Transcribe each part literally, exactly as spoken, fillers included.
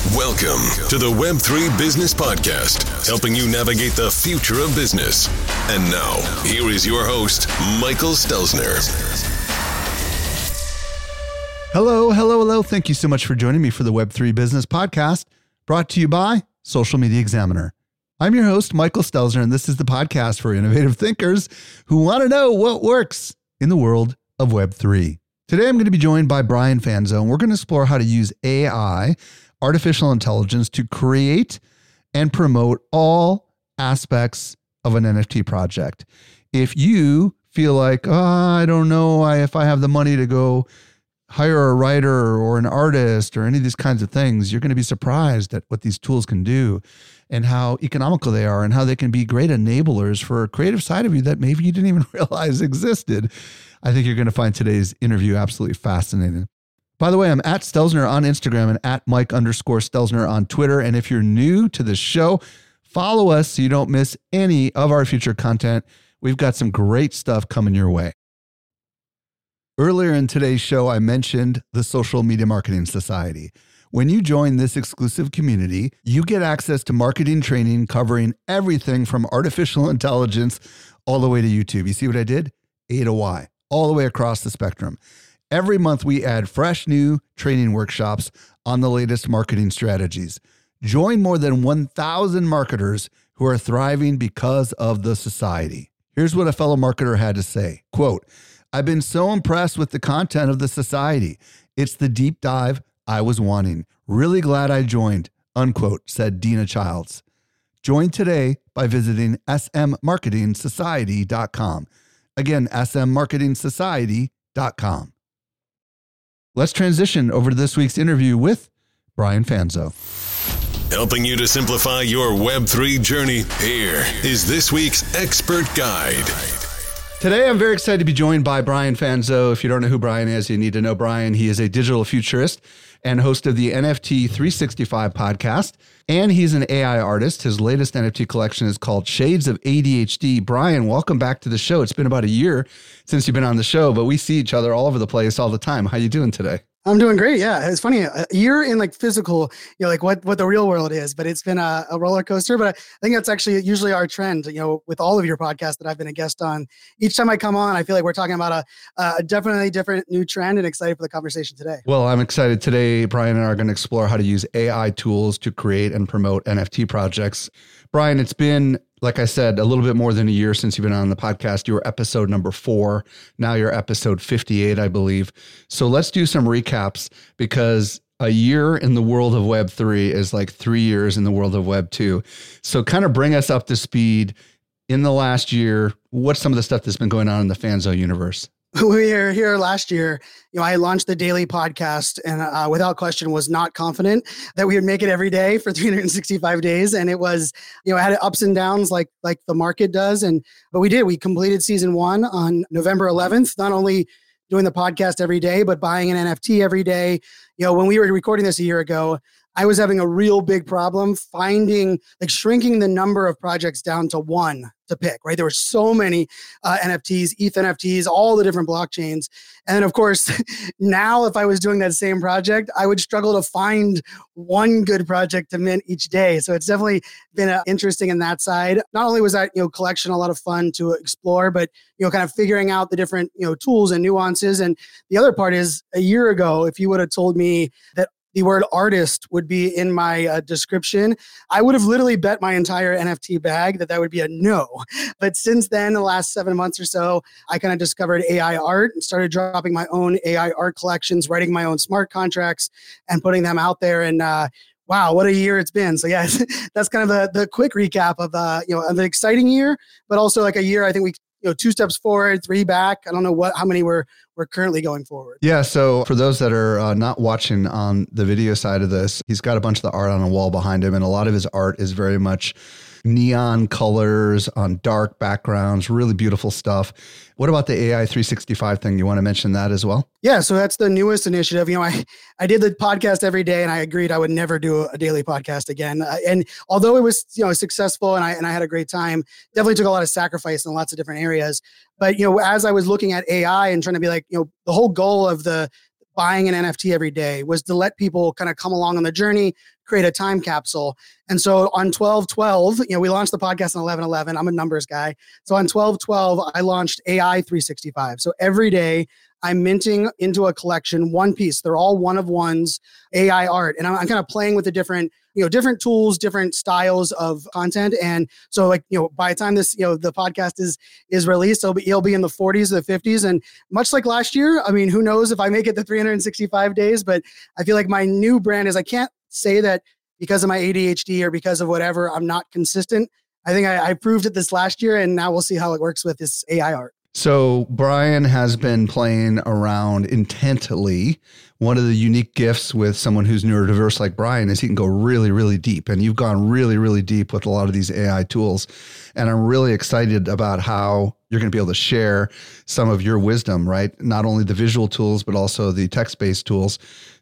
Welcome to the Web three Business Podcast, helping you navigate the future of business. And now, here is your host, Michael Stelzner. Hello, hello, hello. Thank you so much for joining me for the Web three Business Podcast, brought to you by Social Media Examiner. I'm your host, Michael Stelzner, and this is the podcast for innovative thinkers who want to know what works in the world of Web three. Today, I'm going to be joined by Brian Fanzo, and we're going to explore how to use A I, artificial intelligence, to create and promote all aspects of an N F T project. If you feel like, oh, I don't know if I have the money to go hire a writer or an artist or any of these kinds of things, you're going to be surprised at what these tools can do and how economical they are and how they can be great enablers for a creative side of you that maybe you didn't even realize existed. I think you're going to find today's interview absolutely fascinating. By the way, I'm at Stelzner on Instagram and at Mike underscore Stelzner on Twitter. And if you're new to the show, follow us so you don't miss any of our future content. We've got some great stuff coming your way. Earlier in today's show, I mentioned the Social Media Marketing Society. When you join this exclusive community, you get access to marketing training covering everything from artificial intelligence all the way to YouTube. You see what I did? A to Y, all the way across the spectrum. Every month, we add fresh new training workshops on the latest marketing strategies. Join more than one thousand marketers who are thriving because of the society. Here's what a fellow marketer had to say. Quote, I've been so impressed with the content of the society. It's the deep dive I was wanting. Really glad I joined, unquote, said Dina Childs. Join today by visiting s m marketing society dot com. Again, s m marketing society dot com. Let's transition over to this week's interview with Brian Fanzo. Helping you to simplify your Web three journey, here is this week's expert guide. Today, I'm very excited to be joined by Brian Fanzo. If you don't know who Brian is, you need to know Brian. He is a digital futurist and host of the N F T three sixty-five podcast, and he's an A I artist. His latest N F T collection is called Shades of A D H D. Brian, welcome back to the show. It's been about a year since you've been on the show, but we see each other all over the place all the time. How you doing today? I'm doing great. Yeah. It's funny. A year in like physical, you know, like what, what the real world is, but it's been a, a roller coaster. But I think that's actually usually our trend, you know, with all of your podcasts that I've been a guest on. Each time I come on, I feel like we're talking about a, a definitely different new trend, and excited for the conversation today. Well, I'm excited today. Brian and I are going to explore how to use A I tools to create and promote N F T projects. Brian, it's been, like I said, a little bit more than a year since you've been on the podcast. You were episode number four. Now you're episode fifty-eight, I believe. So let's do some recaps, because a year in the world of Web three is like three years in the world of Web two. So kind of bring us up to speed in the last year. What's some of the stuff that's been going on in the Fanzo universe? We were here last year. You know, I launched the daily podcast, and uh, without question was not confident that we would make it every day for three hundred sixty-five days. And it was, you know, it had ups and downs like like the market does. And but we did. We completed season one on November eleventh. Not only doing the podcast every day, but buying an N F T every day. You know, when we were recording this a year ago, I was having a real big problem finding, like shrinking the number of projects down to one to pick, right? There were so many uh, N F Ts, E T H N F Ts, all the different blockchains. And then of course, now if I was doing that same project, I would struggle to find one good project to mint each day. So it's definitely been uh, interesting in that side. Not only was that, you know, collection a lot of fun to explore, but, you know, kind of figuring out the different, you know, tools and nuances. And the other part is, a year ago, if you would have told me that the word artist would be in my uh, description, I would have literally bet my entire N F T bag that that would be a no. But since then, the last seven months or so, I kind of discovered A I art and started dropping my own A I art collections, writing my own smart contracts and putting them out there. And uh, wow, what a year it's been. So yeah, that's kind of the, the quick recap of, uh, you know, of an exciting year, but also like a year, I think we, you know, two steps forward, three back. I don't know what, how many we're, we're currently going forward. Yeah. So for those that are uh, not watching on the video side of this, he's got a bunch of the art on a wall behind him. And a lot of his art is very much neon colors on dark backgrounds, really beautiful stuff. What about the A I three sixty-five thing? You want to mention that as well? Yeah, so that's the newest initiative. You know, I, I did the podcast every day, and I agreed I would never do a daily podcast again. Uh, and although it was, you know, successful and I and I had a great time, definitely took a lot of sacrifice in lots of different areas. But, you know, as I was looking at A I and trying to be like, you know, the whole goal of the buying an N F T every day was to let people kind of come along on the journey, create a time capsule. And so on twelve twelve, you know, we launched the podcast on eleven eleven. I'm a numbers guy. So on twelve twelve, I launched A I three sixty-five. So every day I'm minting into a collection, one piece. They're all one of ones, A I art. And I'm, I'm kind of playing with the different, you know, different tools, different styles of content. And so like, you know, by the time this, you know, the podcast is, is released, it'll be, it'll be in the forties or the fifties. And much like last year, I mean, who knows if I make it to three hundred sixty-five days, but I feel like my new brand is, I can't say that because of my A D H D or because of whatever, I'm not consistent. I think I, I proved it this last year, and now we'll see how it works with this A I art. So Brian has been playing around intently. One of the unique gifts with someone who's neurodiverse like Brian is he can go really, really deep. And you've gone really, really deep with a lot of these A I tools. And I'm really excited about how you're going to be able to share some of your wisdom, right? Not only the visual tools, but also the text-based tools.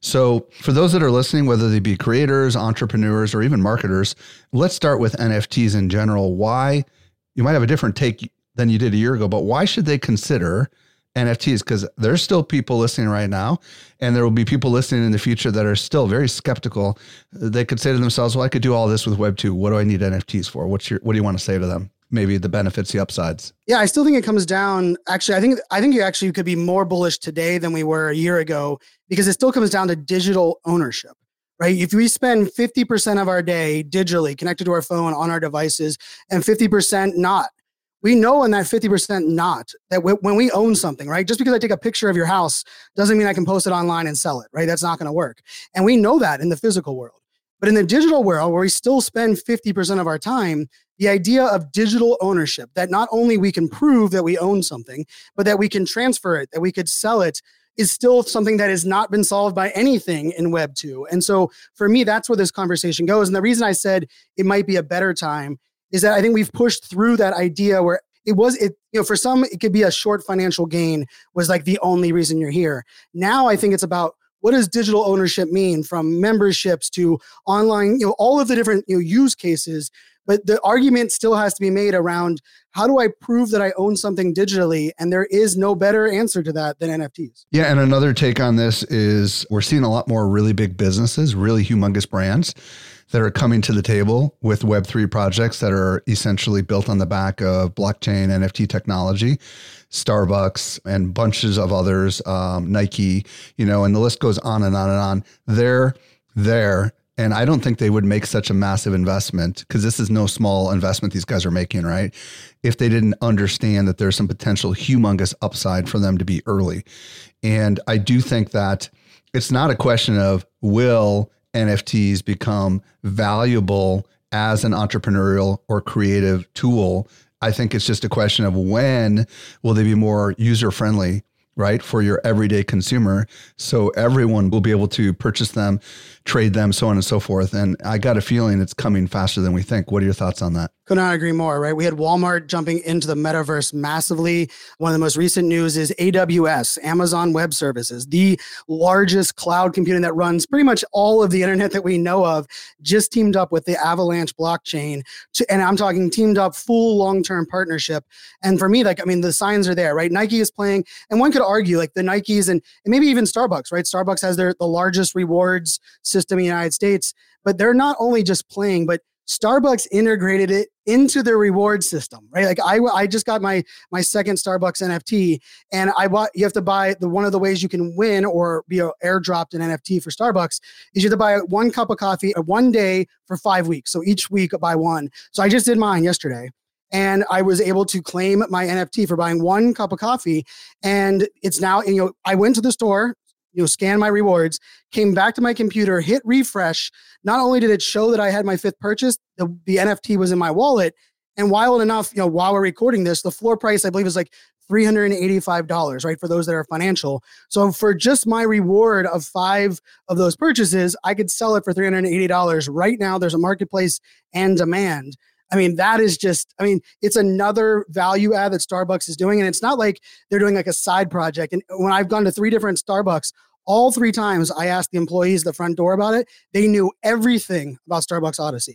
So for those that are listening, whether they be creators, entrepreneurs, or even marketers, let's start with N F Ts in general. Why? You might have a different take than you did a year ago, but why should they consider N F Ts? Because there's still people listening right now, and there will be people listening in the future that are still very skeptical. They could say to themselves, well, I could do all this with Web two. What do I need N F Ts for? What's your, what do you want to say to them? Maybe the benefits, the upsides. Yeah, I still think it comes down. Actually, I think I think you actually could be more bullish today than we were a year ago, because it still comes down to digital ownership, right? If we spend fifty percent of our day digitally connected to our phone on our devices and fifty percent not, we know in that fifty percent not that w- when we own something, right? Just because I take a picture of your house doesn't mean I can post it online and sell it, right? That's not going to work. And we know that in the physical world. But in the digital world, where we still spend fifty percent of our time, the idea of digital ownership, that not only we can prove that we own something, but that we can transfer it, that we could sell it, is still something that has not been solved by anything in Web two. And so for me, that's where this conversation goes. And the reason I said it might be a better time is that I think we've pushed through that idea where it was, it, you know, for some, it could be a short financial gain was like the only reason you're here. Now I think it's about, what does digital ownership mean, from memberships to online, you know, all of the different, you know, use cases. But the argument still has to be made around, how do I prove that I own something digitally? And there is no better answer to that than N F Ts. Yeah. And another take on this is we're seeing a lot more really big businesses, really humongous brands that are coming to the table with Web three projects that are essentially built on the back of blockchain, N F T technology. Starbucks and bunches of others, um, Nike, you know, and the list goes on and on and on. They're there. And I don't think they would make such a massive investment, because this is no small investment these guys are making, right? If they didn't understand that there's some potential humongous upside for them to be early. And I do think that it's not a question of will N F Ts become valuable as an entrepreneurial or creative tool. I think it's just a question of when will they be more user-friendly, right, for your everyday consumer, so everyone will be able to purchase them, trade them, so on and so forth. And I got a feeling it's coming faster than we think. What are your thoughts on that? Could not agree more, right? We had Walmart jumping into the metaverse massively. One of the most recent news is A W S, Amazon Web Services, the largest cloud computing that runs pretty much all of the internet that we know of, just teamed up with the Avalanche blockchain. To, and I'm talking teamed up, full long-term partnership. And for me, like, I mean, the signs are there, right? Nike is playing, and one could argue like the Nikes and, and maybe even Starbucks, right? Starbucks has their the largest rewards system in the United States, but they're not only just playing, but Starbucks integrated it into their reward system, right? Like I, I just got my my second Starbucks N F T, and I bought. You have to buy the one of the ways you can win or be airdropped an N F T for Starbucks is you have to buy one cup of coffee one day for five weeks. So each week buy one. So I just did mine yesterday, and I was able to claim my N F T for buying one cup of coffee, and it's now. You know, I went to the store. You know, scan my rewards, came back to my computer, hit refresh. Not only did it show that I had my fifth purchase, the, the N F T was in my wallet. And wild enough, you know, while we're recording this, the floor price, I believe, is like three hundred eighty-five dollars, right? For those that are financial. So for just my reward of five of those purchases, I could sell it for three hundred eighty dollars. Right now, there's a marketplace and demand. I mean, that is just, I mean, it's another value add that Starbucks is doing. And it's not like they're doing like a side project. And when I've gone to three different Starbucks, all three times I asked the employees at the front door about it, they knew everything about Starbucks Odyssey.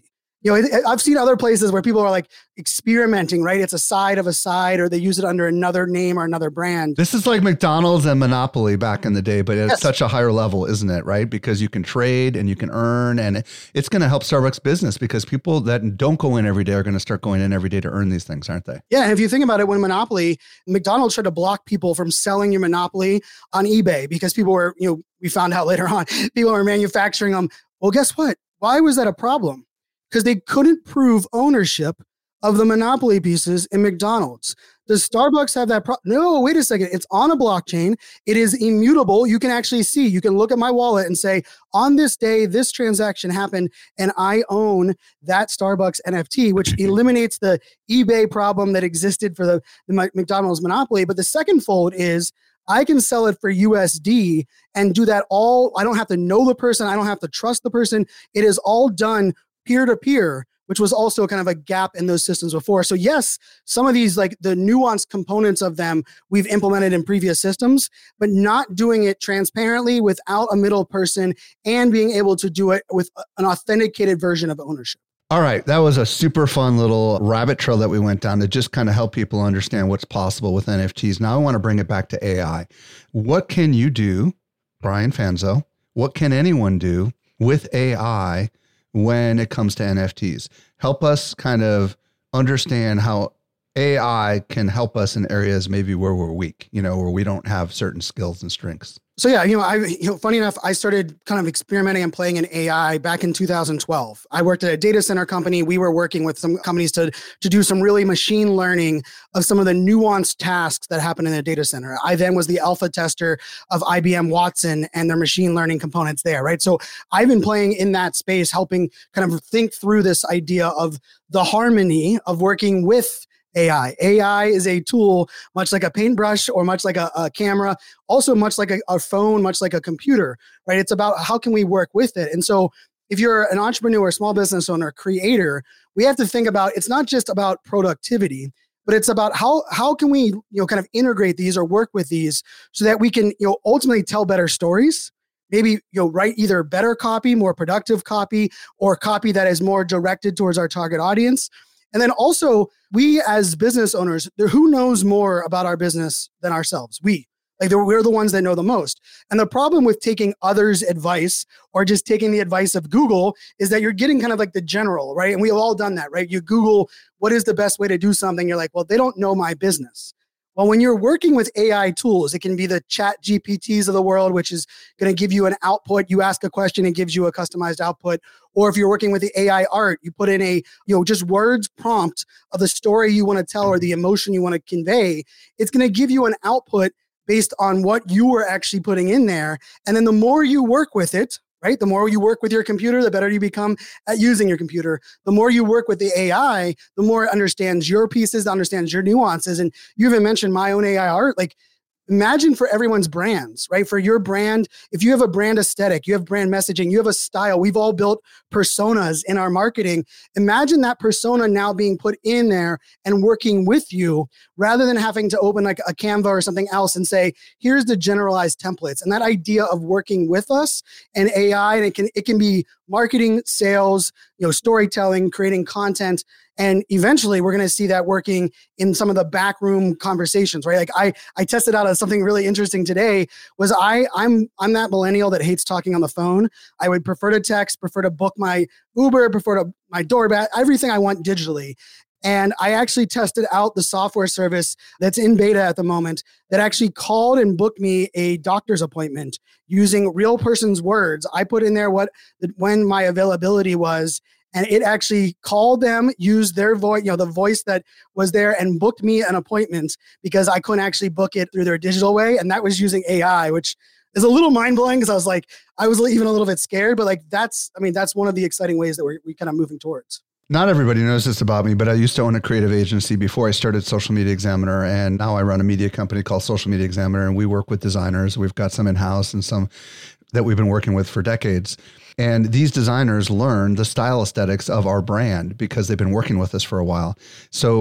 You know, I've seen other places where people are like experimenting, right? It's a side of a side, or they use it under another name or another brand. This is like McDonald's and Monopoly back in the day, but at Yes. such a higher level, isn't it? Right? Because you can trade and you can earn, and it's going to help Starbucks business because people that don't go in every day are going to start going in every day to earn these things, aren't they? Yeah. And if you think about it, when Monopoly, McDonald's tried to block people from selling your Monopoly on eBay because people were, you know, we found out later on, people were manufacturing them. Well, guess what? Why was that a problem? Because they couldn't prove ownership of the Monopoly pieces in McDonald's. Does Starbucks have that? Pro- no, wait a second. It's on a blockchain. It is immutable. You can actually see, you can look at my wallet and say, on this day, this transaction happened, and I own that Starbucks N F T, which eliminates the eBay problem that existed for the, the McDonald's Monopoly. But the second fold is, I can sell it for U S D and do that all. I don't have to know the person. I don't have to trust the person. It is all done peer-to-peer, which was also kind of a gap in those systems before. So yes, some of these, like the nuanced components of them, we've implemented in previous systems, but not doing it transparently without a middle person and being able to do it with an authenticated version of ownership. All right. That was a super fun little rabbit trail that we went down to just kind of help people understand what's possible with N F Ts. Now I want to bring it back to A I. What can you do, Brian Fanzo? What can anyone do with A I when it comes to N F Ts? Help us kind of understand how A I can help us in areas maybe where we're weak, you know, where we don't have certain skills and strengths. So yeah, you know, I, you know, funny enough, I started kind of experimenting and playing in A I back in two thousand twelve. I worked at a data center company. We were working with some companies to, to do some really machine learning of some of the nuanced tasks that happen in a data center. I then was the alpha tester of I B M Watson and their machine learning components there, right? So I've been playing in that space, helping kind of think through this idea of the harmony of working with A I. A I is a tool, much like a paintbrush or much like a, a camera, also much like a, a phone, much like a computer, right? It's about how can we work with it. And so if you're an entrepreneur, small business owner, creator, we have to think about, it's not just about productivity, but it's about how, how can we, you know, kind of integrate these or work with these so that we can, you know, ultimately tell better stories. Maybe, you know, write either better copy, more productive copy, or copy that is more directed towards our target audience. And then also, we as business owners, who knows more about our business than ourselves? We. Like, we're the ones that know the most. And the problem with taking others' advice or just taking the advice of Google is that you're getting kind of like the general, right? And we've all done that, right? You Google, what is the best way to do something? You're like, well, they don't know my business. Well, when you're working with A I tools, it can be the Chat G P Ts of the world, which is going to give you an output. You ask a question, it gives you a customized output. Or if you're working with the A I art, you put in a, you know, just words prompt of the story you want to tell or the emotion you want to convey. It's going to give you an output based on what you were actually putting in there. And then the more you work with it, right? The more you work with your computer, the better you become at using your computer. The more you work with the A I, the more it understands your pieces, understands your nuances. And you even mentioned my own A I art. Like, imagine for everyone's brands, right? For your brand, if you have a brand aesthetic, you have brand messaging, you have a style, we've all built personas in our marketing. Imagine that persona now being put in there and working with you rather than having to open like a Canva or something else and say, here's the generalized templates. And that idea of working with us and A I, and it can, it can be marketing, sales, you know, storytelling, creating content. And eventually we're going to see that working in some of the backroom conversations, right? Like I, I tested out something really interesting today was I, I'm, I'm that millennial that hates talking on the phone. I would prefer to text, prefer to book my Uber, prefer to my doorbell, everything I want digitally. And I actually tested out the software service that's in beta at the moment that actually called and booked me a doctor's appointment using real person's words. I put in there what when my availability was, and it actually called them, used their voice, you know, the voice that was there, and booked me an appointment because I couldn't actually book it through their digital way. And that was using A I, which is a little mind blowing because I was like, I was even a little bit scared, but like, that's, I mean, that's one of the exciting ways that we're we kind of moving towards. Not everybody knows this about me, but I used to own a creative agency before I started Social Media Examiner. And now I run a media company called Social Media Examiner, and we work with designers. We've got some in-house and some that we've been working with for decades. And these designers learn the style aesthetics of our brand because they've been working with us for a while. So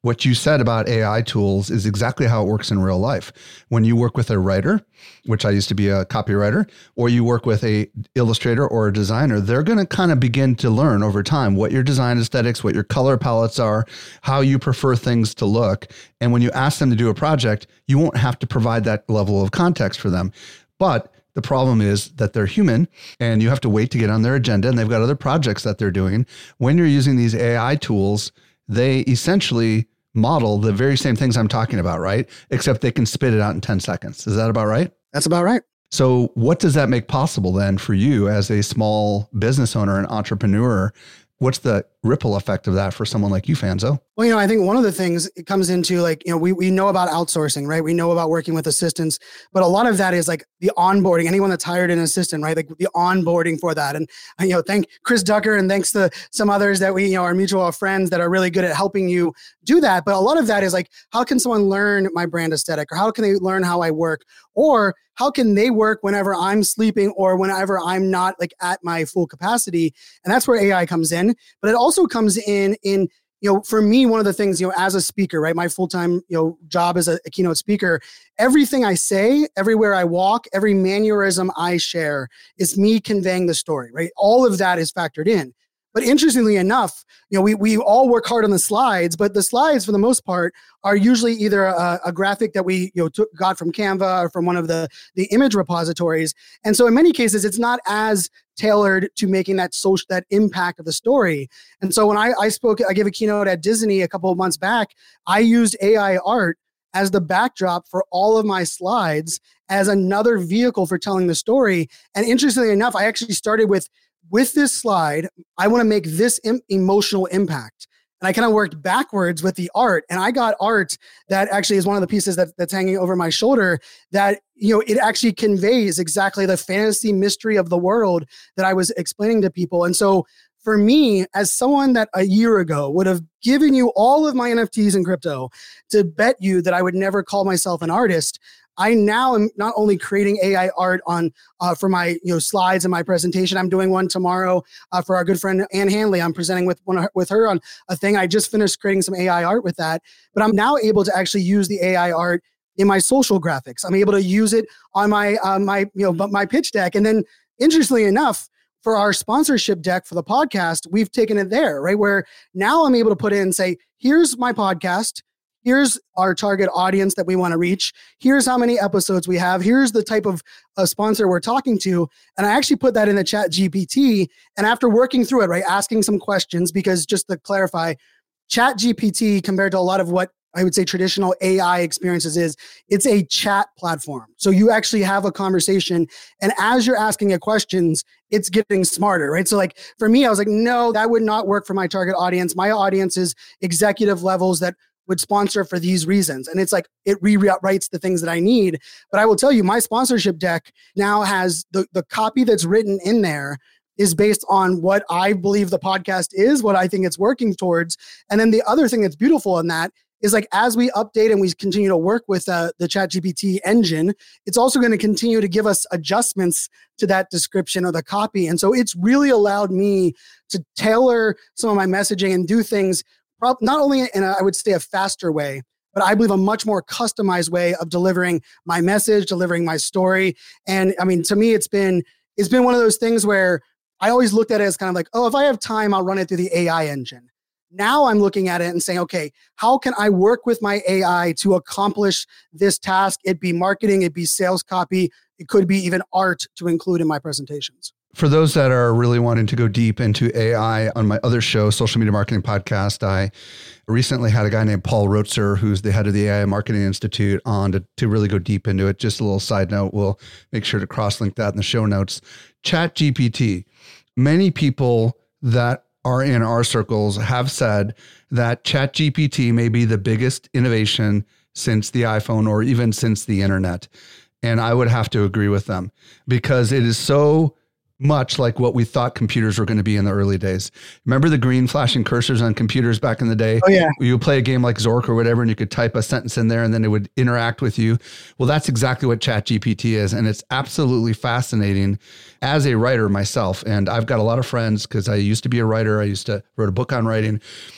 what you said about A I tools is exactly how it works in real life. When you work with a writer, which I used to be a copywriter, or you work with a illustrator or a designer, they're going to kind of begin to learn over time what your design aesthetics, what your color palettes are, how you prefer things to look. And when you ask them to do a project, you won't have to provide that level of context for them. But the problem is that they're human and you have to wait to get on their agenda, and they've got other projects that they're doing. When you're using these A I tools, they essentially model the very same things I'm talking about, right? Except they can spit it out in ten seconds. Is that about right? That's about right. So what does that make possible then for you as a small business owner and entrepreneur? What's the ripple effect of that for someone like you, Fanzo? Well, you know, I think one of the things it comes into like, you know, we, we know about outsourcing, right? We know about working with assistants, but a lot of that is like the onboarding, anyone that's hired an assistant, right? Like the onboarding for that. And, you know, thank Chris Ducker and thanks to some others that we, you know, our mutual friends that are really good at helping you do that. But a lot of that is like, how can someone learn my brand aesthetic, or how can they learn how I work, or how can they work whenever I'm sleeping or whenever I'm not like at my full capacity? And that's where A I comes in. But it also comes in in, you know, for me, one of the things, you know, as a speaker, right, my full-time, you know, job as a, a keynote speaker, everything I say, everywhere I walk, every mannerism I share is me conveying the story, right? All of that is factored in. But interestingly enough, you know, we we all work hard on the slides, but the slides for the most part are usually either a, a graphic that we, you know, took, got from Canva or from one of the, the image repositories. And so in many cases, it's not as tailored to making that social, that impact of the story. And so when I, I spoke, I gave a keynote at Disney a couple of months back, I used A I art as the backdrop for all of my slides as another vehicle for telling the story. And interestingly enough, I actually started with, with this slide, I want to make this em- emotional impact. And I kind of worked backwards with the art. And I got art that actually is one of the pieces that, that's hanging over my shoulder that, you know, it actually conveys exactly the fantasy mystery of the world that I was explaining to people. And so for me, as someone that a year ago would have given you all of my N F Ts and crypto to bet you that I would never call myself an artist, I now am not only creating A I art on uh, for my you know slides and my presentation. I'm doing one tomorrow uh, for our good friend Ann Hanley. I'm presenting with one with her on a thing. I just finished creating some A I art with that, but I'm now able to actually use the A I art in my social graphics. I'm able to use it on my uh, my you know my pitch deck, and then interestingly enough, for our sponsorship deck for the podcast, we've taken it there, right? Where now I'm able to put in and say, here's my podcast. Here's our target audience that we want to reach. Here's how many episodes we have. Here's the type of uh, sponsor we're talking to. And I actually put that in the Chat G P T. And after working through it, right, asking some questions, because just to clarify, Chat G P T compared to a lot of what I would say traditional A I experiences is, it's a chat platform. So you actually have a conversation, and as you're asking it questions, it's getting smarter, right? So like for me, I was like, no, that would not work for my target audience. My audience is executive levels that would sponsor for these reasons. And it's like, it rewrites the things that I need. But I will tell you, my sponsorship deck now has the, the copy that's written in there is based on what I believe the podcast is, what I think it's working towards. And then the other thing that's beautiful in that is like, as we update and we continue to work with uh, the ChatGPT engine, it's also going to continue to give us adjustments to that description or the copy. And so it's really allowed me to tailor some of my messaging and do things not only in a, I would say a faster way, but I believe a much more customized way of delivering my message, delivering my story. And I mean, to me, it's been, it's been one of those things where I always looked at it as kind of like, oh, if I have time, I'll run it through the A I engine. Now I'm looking at it and saying, okay, how can I work with my A I to accomplish this task? It be marketing, it be sales copy, it could be even art to include in my presentations. For those that are really wanting to go deep into A I, on my other show, Social Media Marketing Podcast, I recently had a guy named Paul Rotzer, who's the head of the A I Marketing Institute, on to, to really go deep into it. Just a little side note, we'll make sure to cross-link that in the show notes. Chat G P T. Many people that are in our circles have said that Chat G P T may be the biggest innovation since the iPhone or even since the internet. And I would have to agree with them because it is so much like what we thought computers were going to be in the early days. Remember the green flashing cursors on computers back in the day? Oh, yeah. You would play a game like Zork or whatever, and you could type a sentence in there and then it would interact with you. Well, that's exactly what Chat G P T is. And it's absolutely fascinating as a writer myself. And I've got a lot of friends because I used to be a writer. I used to wrote a book on writing.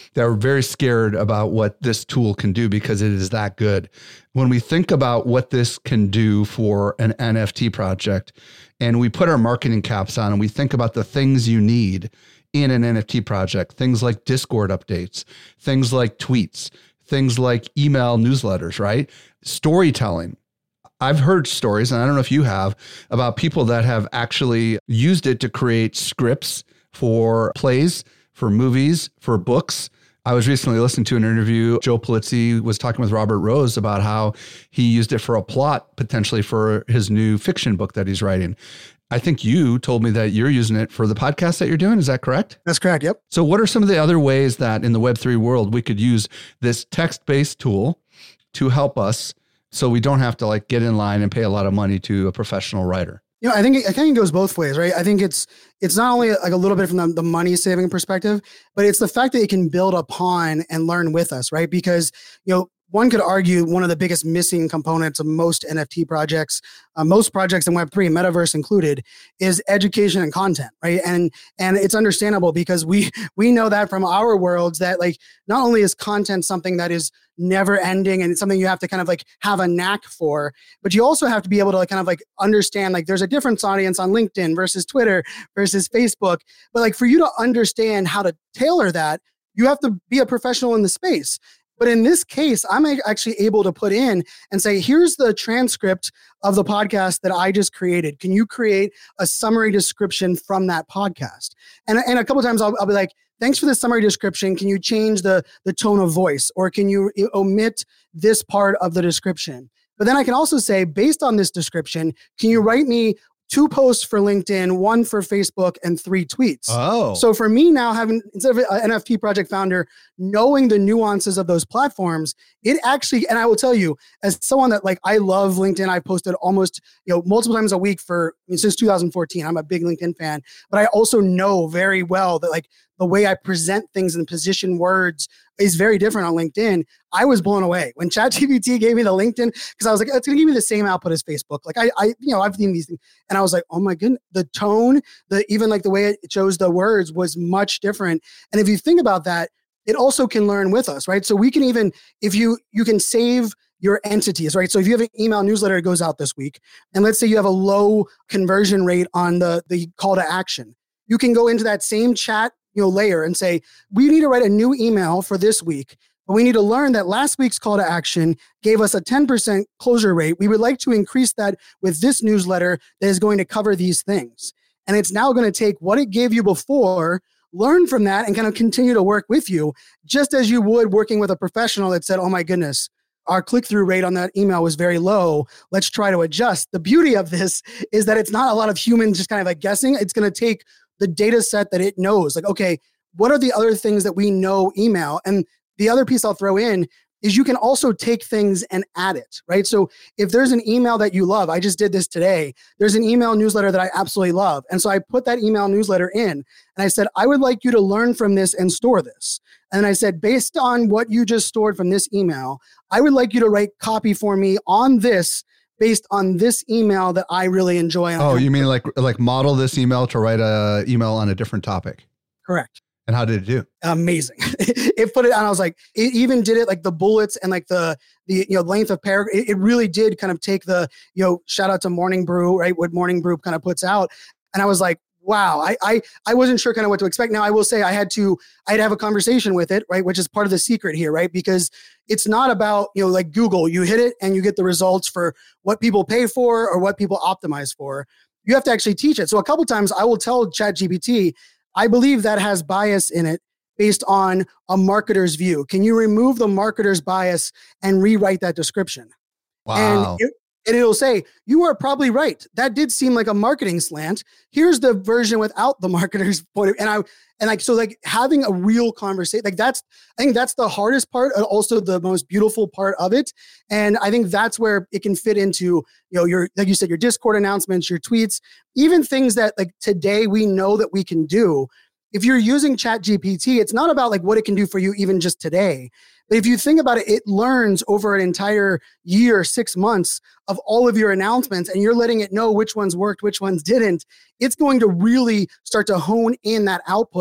that are very scared about what this tool can do because it is that good. When we think about what this can do for an N F T project, and we put our marketing caps on and we think about the things you need in an N F T project, things like Discord updates, things like tweets, things like email newsletters, right? Storytelling. I've heard stories, and I don't know if you have, about people that have actually used it to create scripts for plays, for movies, for books. I was recently listening to an interview. Joe Polizzi was talking with Robert Rose about how he used it for a plot potentially for his new fiction book that he's writing. I think you told me that you're using it for the podcast that you're doing. Is that correct? That's correct. Yep. So what are some of the other ways that in the Web three world we could use this text-based tool to help us so we don't have to like get in line and pay a lot of money to a professional writer? You know, I think I think it goes both ways, right? I think it's it's not only like a little bit from the, the money saving perspective, but it's the fact that it can build upon and learn with us, right? Because, you know, one could argue one of the biggest missing components of most N F T projects, uh, most projects in Web three, Metaverse included, is education and content, right? And and it's understandable because we we know that from our worlds that like not only is content something that is never ending and it's something you have to kind of like have a knack for, but you also have to be able to like kind of like understand like there's a difference audience on LinkedIn versus Twitter versus Facebook. But like for you to understand how to tailor that, you have to be a professional in the space. But in this case, I'm actually able to put in and say, here's the transcript of the podcast that I just created. Can you create a summary description from that podcast? And, and a couple of times I'll, I'll be like, thanks for the summary description. Can you change the, the tone of voice, or can you omit this part of the description? But then I can also say, based on this description, can you write me two posts for LinkedIn, one for Facebook, and three tweets? Oh. So for me now, having, instead of an N F T project founder, knowing the nuances of those platforms, it actually, and I will tell you, as someone that like, I love LinkedIn, I posted almost, you know, multiple times a week for, I mean, since two thousand fourteen, I'm a big LinkedIn fan, but I also know very well that like the way I present things and position words is very different on LinkedIn. I was blown away when ChatGPT gave me the LinkedIn, because I was like, it's going to give me the same output as Facebook. Like I, I, you know, I've seen these things, and I was like, oh my goodness, the tone, the even like the way it chose the words was much different. And if you think about that, it also can learn with us, right? So we can even, if you you can save your entities, right? So if you have an email newsletter that goes out this week, and let's say you have a low conversion rate on the the call to action, you can go into that same chat, you know, layer and say, we need to write a new email for this week, but we need to learn that last week's call to action gave us a ten percent closure rate. We would like to increase that with this newsletter that is going to cover these things. And it's now going to take what it gave you before, learn from that, and kind of continue to work with you, just as you would working with a professional that said, oh my goodness, our click-through rate on that email was very low. Let's try to adjust. The beauty of this is that it's not a lot of humans just kind of like guessing. It's going to take the data set that it knows. Like, okay, what are the other things that we know email? And the other piece I'll throw in is you can also take things and add it, right? So if there's an email that you love, I just did this today, there's an email newsletter that I absolutely love. And so I put that email newsletter in and I said, I would like you to learn from this and store this. And I said, based on what you just stored from this email, I would like you to write copy for me on this based on this email that I really enjoy. Oh, you mean like like model this email to write a email on a different topic? Correct. And how did it do? Amazing. It put it on. I was like, it even did it like the bullets and like the, the, you know, length of paragraph. It, it really did kind of take the, you know, shout out to Morning Brew, right? What Morning Brew kind of puts out. And I was like, wow, I, I, I wasn't sure kind of what to expect. Now I will say I had to, I had to have a conversation with it, right? Which is part of the secret here, right? Because it's not about, you know, like Google, you hit it and you get the results for what people pay for or what people optimize for. You have to actually teach it. So a couple of times I will tell ChatGPT, I believe that has bias in it based on a marketer's view. Can you remove the marketer's bias and rewrite that description? Wow. And, it, and it'll say, you are probably right. That did seem like a marketing slant. Here's the version without the marketer's point of view. And I, and like, so like having a real conversation, like that's, I think that's the hardest part and also the most beautiful part of it. And I think that's where it can fit into, you know, your, like you said, your Discord announcements, your tweets, even things that like today we know that we can do. If you're using ChatGPT, it's not about like what it can do for you even just today. But if you think about it, it learns over an entire year, six months of all of your announcements, and you're letting it know which ones worked, which ones didn't. It's going to really start to hone in that output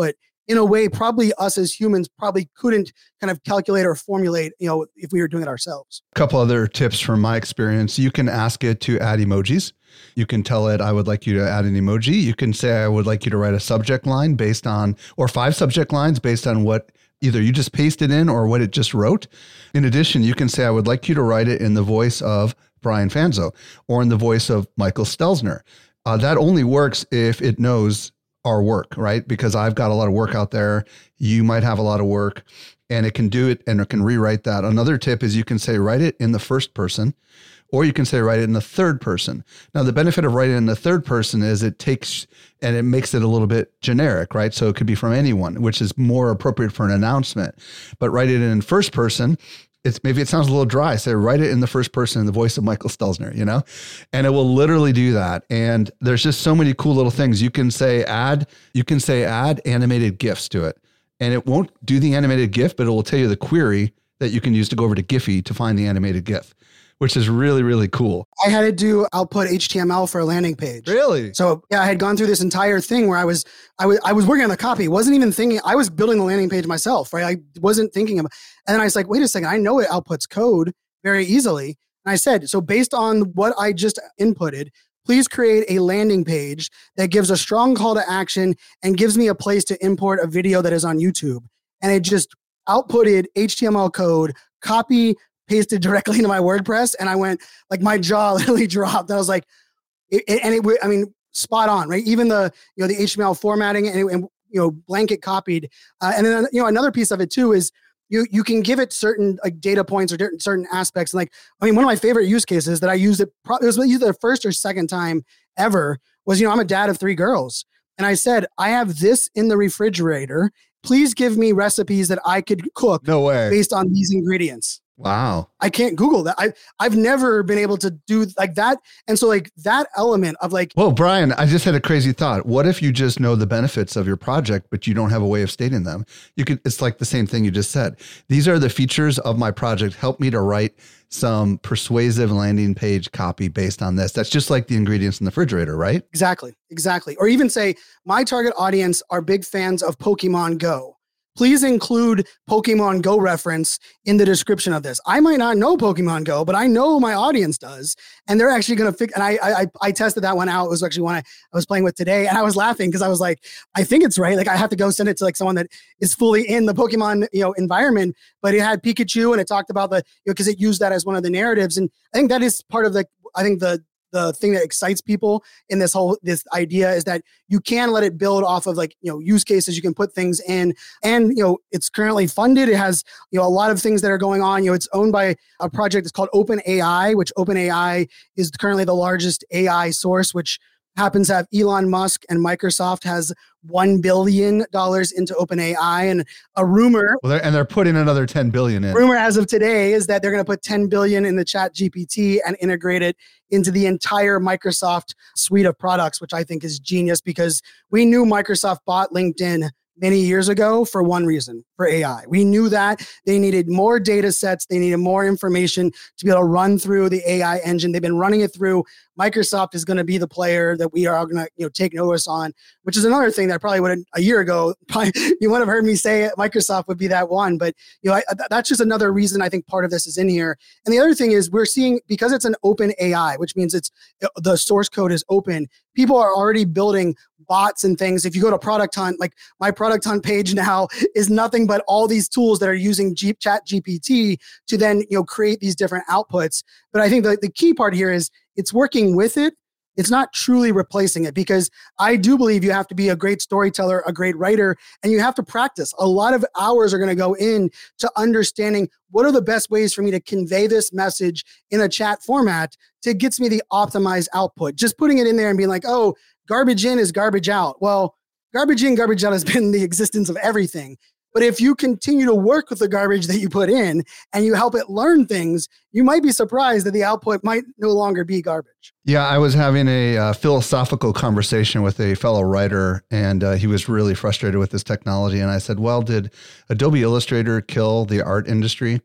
in a way, probably us as humans probably couldn't kind of calculate or formulate, you know, if we were doing it ourselves. A couple other tips from my experience. You can ask it to add emojis. You can tell it, I would like you to add an emoji. You can say, I would like you to write a subject line based on, or five subject lines based on what either you just pasted in or what it just wrote. In addition, you can say, I would like you to write it in the voice of Brian Fanzo or in the voice of Michael Stelzner. Uh, that only works if it knows our work, right? Because I've got a lot of work out there. You might have a lot of work, and it can do it and it can rewrite that. Another tip is you can say, write it in the first person, or you can say, write it in the third person. Now, the benefit of writing in the third person is it takes and it makes it a little bit generic, right? So it could be from anyone, which is more appropriate for an announcement. But write it in first person, it's maybe it sounds a little dry. Say, write it in the first person in the voice of Michael Stelzner, you know, and it will literally do that. And there's just so many cool little things. You can say add, you can say add animated GIFs to it, and it won't do the animated GIF, but it will tell you the query that you can use to go over to Giphy to find the animated GIF, which is really, really cool. I had to do output H T M L for a landing page. Really? So yeah, I had gone through this entire thing where I was, I was, I was working on the copy. Wasn't even thinking, I was building the landing page myself, right? I wasn't thinking about, and then I was like, wait a second, I know it outputs code very easily. And I said, so based on what I just inputted, please create a landing page that gives a strong call to action and gives me a place to import a video that is on YouTube. And it just outputted H T M L code, copy, pasted directly into my WordPress. And I went, like, my jaw literally dropped. I was like, it, and it, I mean, spot on, right? Even the, you know, the H T M L formatting and, and you know, blanket copied. Uh, and then, you know, another piece of it too is you, you can give it certain like data points or certain aspects. Like, I mean, one of my favorite use cases that I used it, it was either the first or second time ever was, you know, I'm a dad of three girls. And I said, I have this in the refrigerator. Please give me recipes that I could cook No way. based on these ingredients. Wow. I can't Google that. I, I've never been able to do like that. And so like that element of like, Well, Brian, I just had a crazy thought. What if you just know the benefits of your project, but you don't have a way of stating them? You could, it's like the same thing you just said. These are the features of my project. Help me to write some persuasive landing page copy based on this. That's just like the ingredients in the refrigerator, right? Exactly. Exactly. Or even say my target audience are big fans of Pokemon Go. Please include Pokemon Go reference in the description of this. I might not know Pokemon Go, but I know my audience does. And they're actually going to fix, and I, I I tested that one out. It was actually one I, I was playing with today. And I was laughing because I was like, I think it's right. Like I have to go send it to like someone that is fully in the Pokemon, you know, environment, but it had Pikachu and it talked about the, you know, because it used that as one of the narratives. And I think that is part of the, I think the, the thing that excites people in this whole, this idea is that you can let it build off of like, you know, use cases, you can put things in and, you know, it's currently funded. It has, you know, a lot of things that are going on. You know, it's owned by a project that's called OpenAI, which OpenAI is currently the largest A I source, which happens to have Elon Musk, and Microsoft has one billion dollars into OpenAI. And a rumor, well, they're, and they're putting another ten billion in. Rumor as of today is that they're going to put ten billion in the Chat G P T and integrate it into the entire Microsoft suite of products, which I think is genius because we knew Microsoft bought LinkedIn many years ago for one reason, for A I. We knew that they needed more data sets. They needed more information to be able to run through the A I engine. They've been running it through. Microsoft is going to be the player that we are going to, you know, take notice on, which is another thing that probably would have a year ago, probably, you would have heard me say it, Microsoft would be that one. But, you know, I, that's just another reason I think part of this is in here. And the other thing is we're seeing, because it's an open A I, which means it's the source code is open, people are already building bots and things. If you go to Product Hunt, like my Product Hunt page now is nothing but all these tools that are using G- Chat G P T to then, you know, create these different outputs. But I think the, the key part here is it's working with it. It's not truly replacing it, because I do believe you have to be a great storyteller, a great writer, and you have to practice. A lot of hours are going to go in to understanding what are the best ways for me to convey this message in a chat format to gets me the optimized output. Just putting it in there and being like, oh, garbage in is garbage out. Well, garbage in, garbage out has been the existence of everything. But if you continue to work with the garbage that you put in and you help it learn things, you might be surprised that the output might no longer be garbage. Yeah, I was having a uh, philosophical conversation with a fellow writer, and uh, he was really frustrated with this technology. And I said, well, did Adobe Illustrator kill the art industry?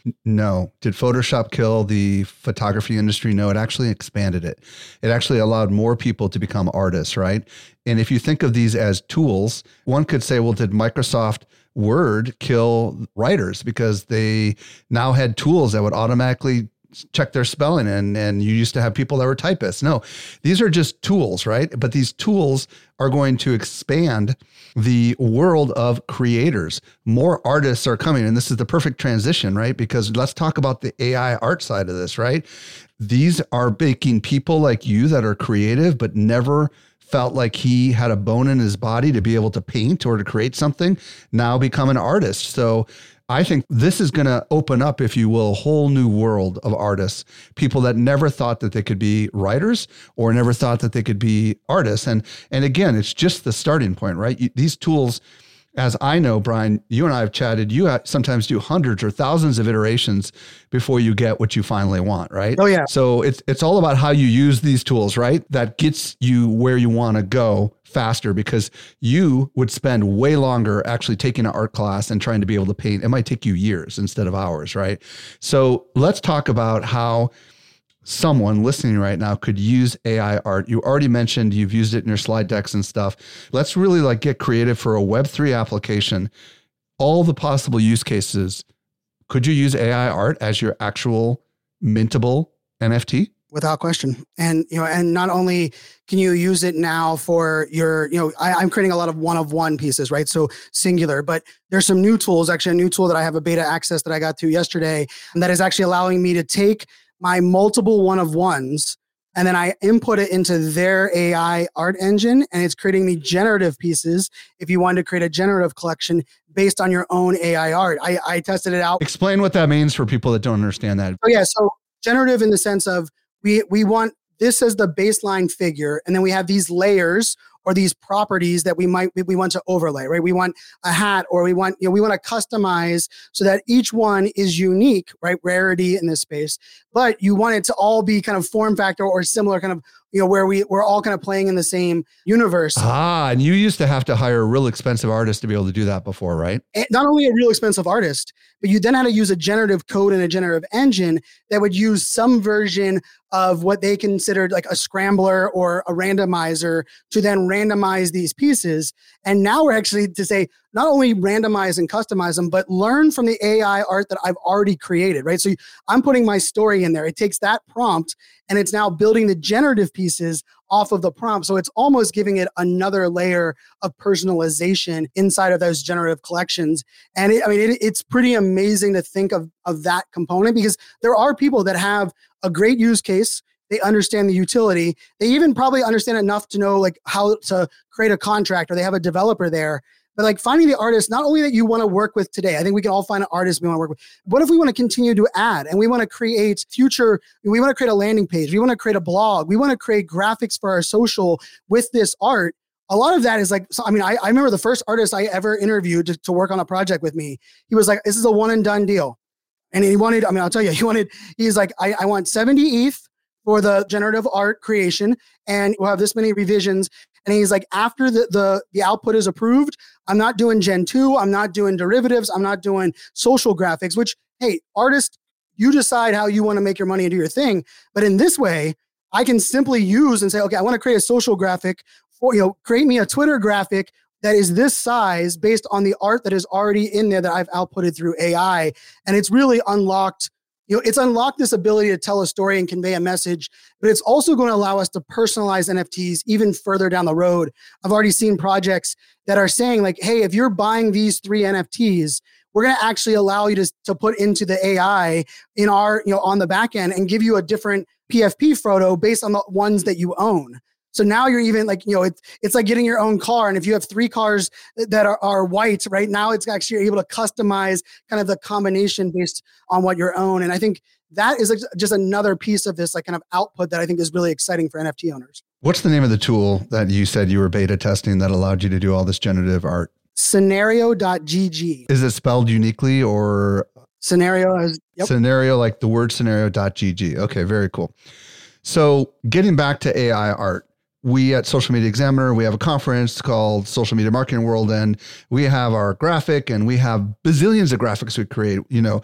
No. Did Photoshop kill the photography industry? No, it actually expanded it. It actually allowed more people to become artists, right? And if you think of these as tools, one could say, well, did Microsoft Word kill writers because they now had tools that would automatically check their spelling, and, and you used to have people that were typists? No, these are just tools, right? But these tools are going to expand the world of creators. More artists are coming, and this is the perfect transition, right? Because let's talk about the A I art side of this, right? These are making people like you that are creative, but never felt like he had a bone in his body to be able to paint or to create something, now become an artist. So I think this is going to open up, if you will, a whole new world of artists, people that never thought that they could be writers or never thought that they could be artists. And, and again, it's just the starting point, right? You, these tools, as I know, Brian, you and I have chatted, you sometimes do hundreds or thousands of iterations before you get what you finally want, right? Oh, yeah. So it's it's all about how you use these tools, right? That gets you where you want to go faster, because you would spend way longer actually taking an art class and trying to be able to paint. It might take you years instead of hours, right? So let's talk about how someone listening right now could use A I art. You already mentioned you've used it in your slide decks and stuff. Let's really like get creative for a Web three application. All the possible use cases. Could you use A I art as your actual mintable N F T? Without question. And, you know, and not only can you use it now for your, you know, I, I'm creating a lot of one of one pieces, right? So singular, but there's some new tools, actually a new tool that I have a beta access that I got to yesterday, and that is actually allowing me to take my multiple one of ones, and then I input it into their A I art engine, and it's creating me generative pieces if you wanted to create a generative collection based on your own A I art. I, I tested it out. Explain what that means for people that don't understand that. Oh yeah, so generative in the sense of we we want this as the baseline figure, and then we have these layers or these properties that we might, we want to overlay, right? We want a hat, or we want, you know, we want to customize so that each one is unique, right? Rarity in this space, but you want it to all be kind of form factor or similar kind of, you know, where we, we're all kind of playing in the same universe. Ah, and you used to have to hire a real expensive artist to be able to do that before, right? And not only a real expensive artist, but you then had to use a generative code and a generative engine that would use some version of what they considered like a scrambler or a randomizer to then randomize these pieces. And now we're actually to say, not only randomize and customize them, but learn from the A I art that I've already created, right? So I'm putting my story in there. It takes that prompt and it's now building the generative pieces off of the prompt. So it's almost giving it another layer of personalization inside of those generative collections. And it, I mean, it, it's pretty amazing to think of, of that component, because there are people that have a great use case. They understand the utility. They even probably understand enough to know like how to create a contract, or they have a developer there. But like finding the artist, not only that you want to work with today, I think we can all find an artist we want to work with. What if we want to continue to add, and we want to create future, we want to create a landing page, we want to create a blog, we want to create graphics for our social with this art. A lot of that is like, so, I mean, I, I remember the first artist I ever interviewed to, to work on a project with me. He was like, this is a one and done deal. And he wanted, I mean, I'll tell you, he wanted, he's like, I, I want seventy E T H for the generative art creation, and we'll have this many revisions. And he's like, after the, the, the output is approved, I'm not doing Gen two, I'm not doing derivatives, I'm not doing social graphics, which, hey, artist, you decide how you want to make your money and do your thing. But in this way, I can simply use and say, okay, I want to create a social graphic for, you know, create me a Twitter graphic that is this size based on the art that is already in there that I've outputted through A I. And it's really unlocked, you know, it's unlocked this ability to tell a story and convey a message, but it's also going to allow us to personalize N F Ts even further down the road. I've already seen projects that are saying like, hey, if you're buying these three N F Ts, we're going to actually allow you to, to put into the A I in our, you know, on the back end and give you a different P F P photo based on the ones that you own. So now you're even like, you know, it's it's like getting your own car. And if you have three cars that are, are white, right now, it's actually you're able to customize kind of the combination based on what you own. And I think that is like just another piece of this like kind of output that I think is really exciting for N F T owners. What's the name of the tool that you said you were beta testing that allowed you to do all this generative art? Scenario dot G G. Is it spelled uniquely or? Scenario is, yep. Scenario, like the word scenario dot G G. Okay, very cool. So getting back to A I art, we at Social Media Examiner, we have a conference called Social Media Marketing World, and we have our graphic, and we have bazillions of graphics we create. You know,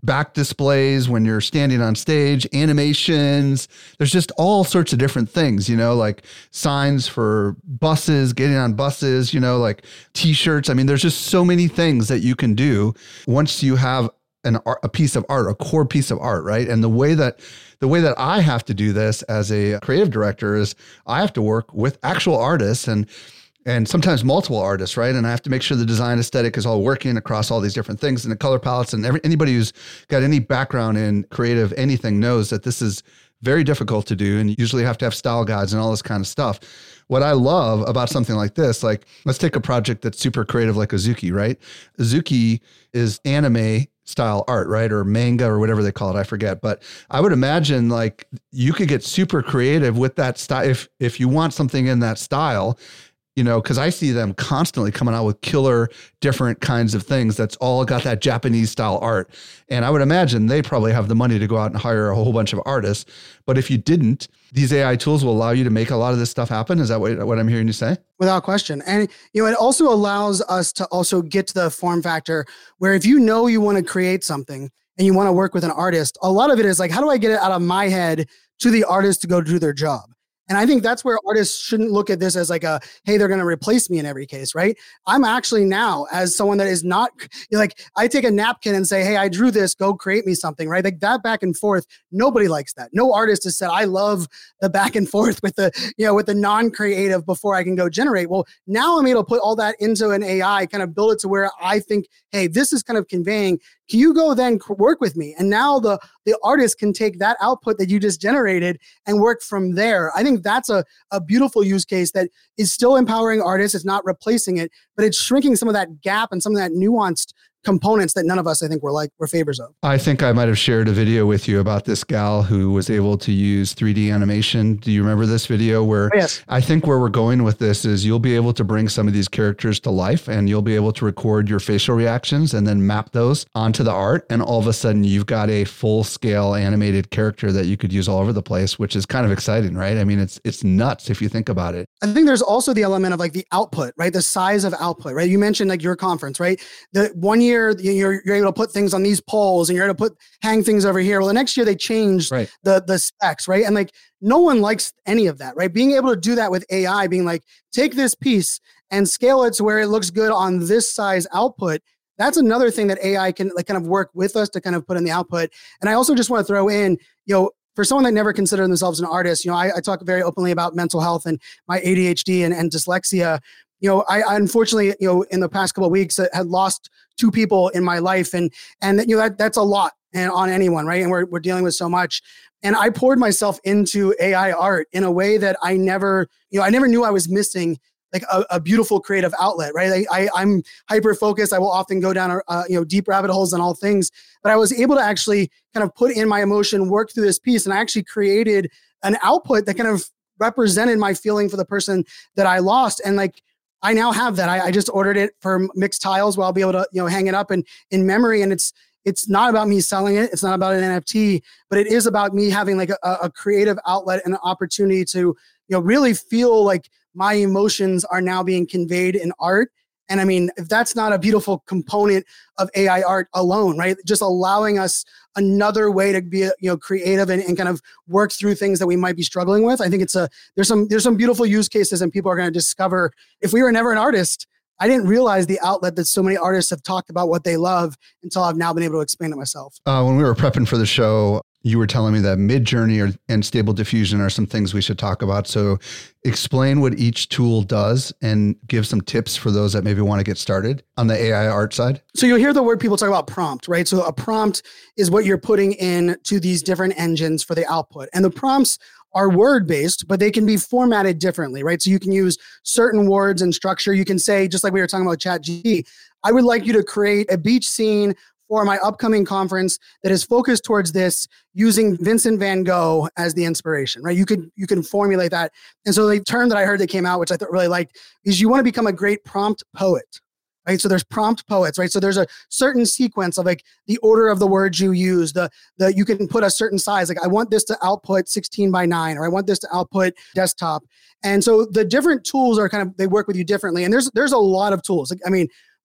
back displays when you're standing on stage, animations. There's just all sorts of different things, you know, like signs for buses, getting on buses, you know, like t-shirts. I mean, there's just so many things that you can do once you have an art, a piece of art, a core piece of art, right? And the way that the way that I have to do this as a creative director is I have to work with actual artists and and sometimes multiple artists, right? And I have to make sure the design aesthetic is all working across all these different things and the color palettes. And every, anybody who's got any background in creative anything knows that this is very difficult to do. And you usually have to have style guides and all this kind of stuff. What I love about something like this, like let's take a project that's super creative like Azuki, right? Azuki is anime style art, right? Or manga or whatever they call it. I forget. But I would imagine like you could get super creative with that style. If, if you want something in that style, you know, because I see them constantly coming out with killer different kinds of things that's all got that Japanese style art. And I would imagine they probably have the money to go out and hire a whole bunch of artists. But if you didn't, these A I tools will allow you to make a lot of this stuff happen. Is that what, what I'm hearing you say? Without question. And, you know, it also allows us to also get to the form factor where if you know you want to create something and you want to work with an artist, a lot of it is like, how do I get it out of my head to the artist to go do their job? And I think that's where artists shouldn't look at this as like a, hey, they're going to replace me in every case, right? I'm actually now, as someone that is not, you know, like I take a napkin and say, hey, I drew this, go create me something, right? Like that back and forth, nobody likes that. No artist has said, I love the back and forth with the, you know, with the non-creative before I can go generate. Well, now I'm able to put all that into an A I, kind of build it to where I think, hey, this is kind of conveying, can you go then work with me? And now the, the artist can take that output that you just generated and work from there. I think that's a, a beautiful use case that is still empowering artists. It's not replacing it, but it's shrinking some of that gap and some of that nuanced components that none of us, I think, were like, were favors of. I think I might have shared a video with you about this gal who was able to use three D animation. Do you remember this video where oh, yes. I think where we're going with this is you'll be able to bring some of these characters to life and you'll be able to record your facial reactions and then map those onto the art. And all of a sudden you've got a full scale animated character that you could use all over the place, which is kind of exciting, right? I mean, it's, it's nuts if you think about it. I think there's also the element of like the output, right? The size of output, right? You mentioned like your conference, right? The one year You're, you're able to put things on these poles and you're able to put hang things over here. Well, the next year they changed right. the the specs, right? And like no one likes any of that, right? Being able to do that with A I, being like, take this piece and scale it to where it looks good on this size output. That's another thing that A I can like kind of work with us to kind of put in the output. And I also just want to throw in, you know, for someone that never considered themselves an artist, you know, I, I talk very openly about mental health and my A D H D and, and dyslexia. You know, I, I unfortunately, you know, in the past couple of weeks uh, had lost two people in my life. And, and you know, that that's a lot and on anyone, right? And we're, we're dealing with so much. And I poured myself into A I art in a way that I never, you know, I never knew I was missing like a, a beautiful creative outlet, right? I, I, I'm hyper-focused. I will often go down, uh, you know, deep rabbit holes on all things, but I was able to actually kind of put in my emotion, work through this piece, and I actually created an output that kind of represented my feeling for the person that I lost. And like, I now have that. I, I just ordered it for mixed tiles where I'll be able to, you know, hang it up in, in memory. And it's, it's not about me selling it. It's not about an N F T, but it is about me having like a, a creative outlet and an opportunity to, you know, really feel like my emotions are now being conveyed in art. And I mean, if that's not a beautiful component of A I art alone, right? Just allowing us another way to be, you know, creative and, and kind of work through things that we might be struggling with. I think it's a, there's some, there's some beautiful use cases and people are going to discover, if we were never an artist, I didn't realize the outlet that so many artists have talked about what they love until I've now been able to explain it myself. Uh, when we were prepping for the show, you were telling me that Midjourney or, and Stable Diffusion are some things we should talk about. So explain what each tool does and give some tips for those that maybe want to get started on the A I art side. So you'll hear the word people talk about prompt, right? So a prompt is what you're putting in to these different engines for the output. And the prompts are word-based, but they can be formatted differently, right? So you can use certain words and structure. You can say, just like we were talking about ChatGPT, I would like you to create a beach scene for my upcoming conference that is focused towards this using Vincent van Gogh as the inspiration, right? You could you can formulate that. And so the term that I heard that came out, which I thought really liked, is you want to become a great prompt poet, right? So there's prompt poets, right? So there's a certain sequence of like the order of the words you use, the, the you can put a certain size, like I want this to output sixteen by nine, or I want this to output desktop. And so the different tools are kind of, they work with you differently. And there's there's a lot of tools. Like, I mean,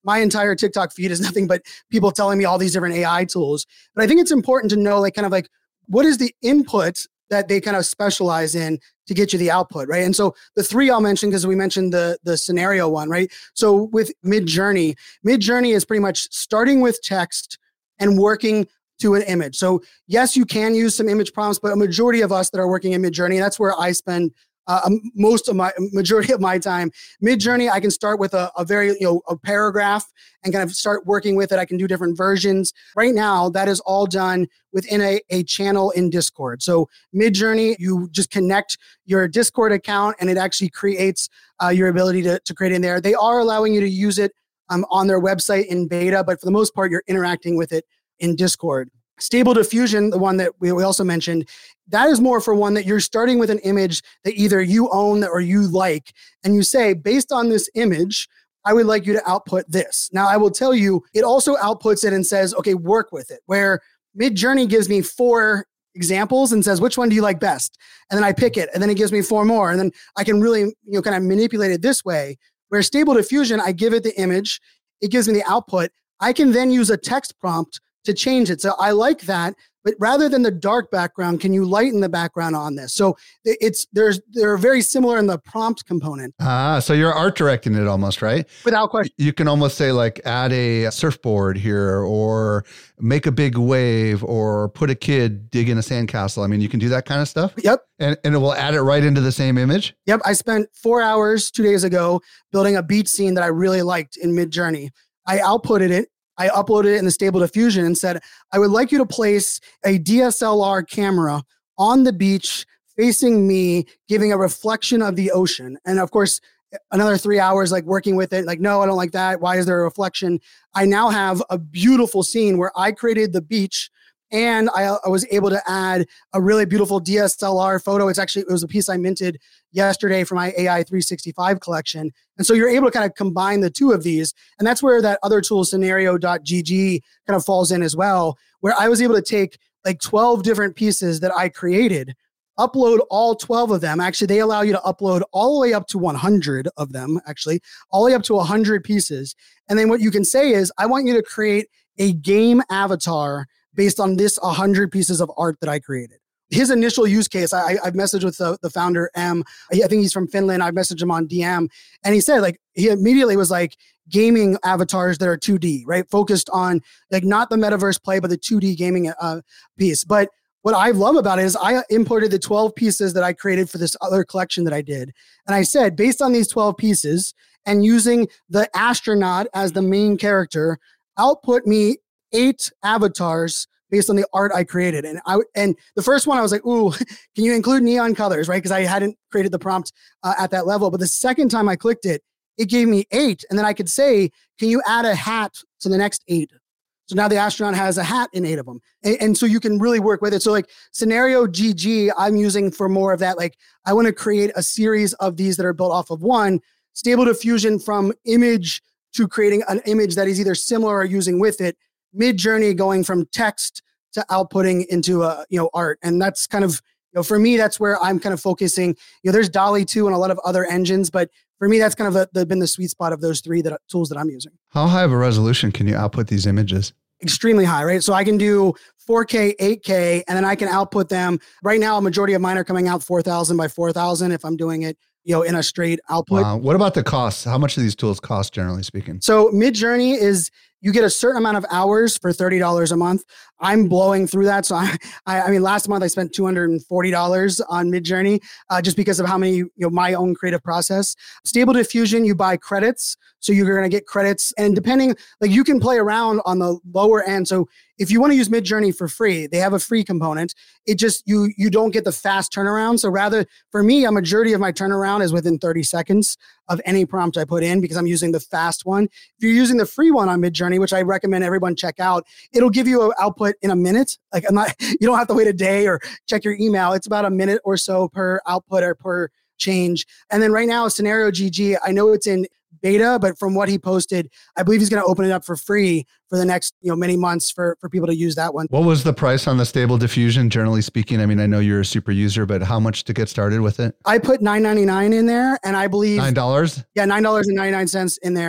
my entire TikTok feed is nothing but people telling me all these different A I tools. But I think it's important to know, like, kind of like, what is the input that they kind of specialize in to get you the output, right? And so the three I'll mention, because we mentioned the the scenario one, right? So with Midjourney, Midjourney is pretty much starting with text and working to an image. So yes, you can use some image prompts, but a majority of us that are working in Midjourney, that's where I spend uh, most of my majority of my time. Midjourney, I can start with a, a very, you know, a paragraph and kind of start working with it. I can do different versions. Right now, that is all done within a, a channel in Discord. So Midjourney, you just connect your Discord account and it actually creates uh, your ability to, to create in there. They are allowing you to use it um, on their website in beta, but for the most part, you're interacting with it in Discord. Stable Diffusion, the one that we, we also mentioned, that is more for one that you're starting with an image that either you own or you like, and you say, based on this image, I would like you to output this. Now, I will tell you, it also outputs it and says, okay, work with it, where Midjourney gives me four examples and says, which one do you like best? And then I pick it, and then it gives me four more, and then I can really, you know, kind of manipulate it this way, where Stable Diffusion, I give it the image, it gives me the output. I can then use a text prompt to change it. So I like that, but rather than the dark background, can you lighten the background on this? So it's, there's, they're very similar in the prompt component. Ah, so you're art directing it almost, right? Without question. You can almost say like add a surfboard here or make a big wave or put a kid dig in a sandcastle. I mean, you can do that kind of stuff. Yep. And, and it will add it right into the same image. Yep. I spent four hours two days ago building a beach scene that I really liked in Midjourney. I outputted it. I uploaded it in the Stable Diffusion and said, I would like you to place a D S L R camera on the beach facing me, giving a reflection of the ocean. And of course, another three hours like working with it. Like, no, I don't like that. Why is there a reflection? I now have a beautiful scene where I created the beach and I, I was able to add a really beautiful D S L R photo. It's actually, it was a piece I minted yesterday for my A I three sixty-five collection. And so you're able to kind of combine the two of these. And that's where that other tool, scenario dot g g, kind of falls in as well, where I was able to take like twelve different pieces that I created, upload all twelve of them. Actually, they allow you to upload all the way up to one hundred of them, actually, all the way up to one hundred pieces. And then what you can say is, I want you to create a game avatar based on this one hundred pieces of art that I created. His initial use case, I, I've messaged with the, the founder, M. I think he's from Finland. I messaged him on D M. And he said, like, he immediately was like, gaming avatars that are two D, right? Focused on, like, not the metaverse play, but the two D gaming uh, piece. But what I love about it is I imported the twelve pieces that I created for this other collection that I did. And I said, based on these twelve pieces and using the astronaut as the main character, output me eight avatars based on the art I created. And I and the first one I was like, ooh, can you include neon colors, right? Because I hadn't created the prompt uh, at that level. But the second time I clicked it, it gave me eight. And then I could say, can you add a hat to the next eight? So now the astronaut has a hat in eight of them. And, and so you can really work with it. So like Scenario G G, I'm using for more of that. Like, I want to create a series of these that are built off of one. Stable Diffusion from image to creating an image that is either similar or using with it. Midjourney going from text to outputting into a, you know, art. And that's kind of, you know, for me, that's where I'm kind of focusing. You know, there's DALL-E two and a lot of other engines, but for me, that's kind of the, the, been the sweet spot of those three that tools that I'm using. How high of a resolution can you output these images? Extremely high, right? So I can do four K, eight K, and then I can output them. Right now, a majority of mine are coming out four thousand by four thousand if I'm doing it, you know, in a straight output. Wow. What about the costs? How much do these tools cost, generally speaking? So Midjourney is, you get a certain amount of hours for thirty dollars a month. I'm blowing through that. So I, I, I mean, last month I spent two hundred forty dollars on Midjourney uh, just because of how many, you know, my own creative process. Stable Diffusion, you buy credits. So you're going to get credits. And depending, like, you can play around on the lower end. So if you want to use Midjourney for free, they have a free component. It just, you you don't get the fast turnaround. So rather, for me, a majority of my turnaround is within thirty seconds of any prompt I put in because I'm using the fast one. If you're using the free one on Midjourney, which I recommend everyone check out, it'll give you an output in a minute. Like, I'm not, you don't have to wait a day or check your email. It's about a minute or so per output or per change. And then right now, Scenario G G, I know it's in beta, but from what he posted, I believe he's going to open it up for free for the next, you know, many months for, for people to use that one. What was the price on the Stable Diffusion, generally speaking? I mean, I know you're a super user, but how much to get started with it? I put nine ninety-nine in there, and I believe nine dollars. Yeah, nine dollars and ninety-nine cents in there.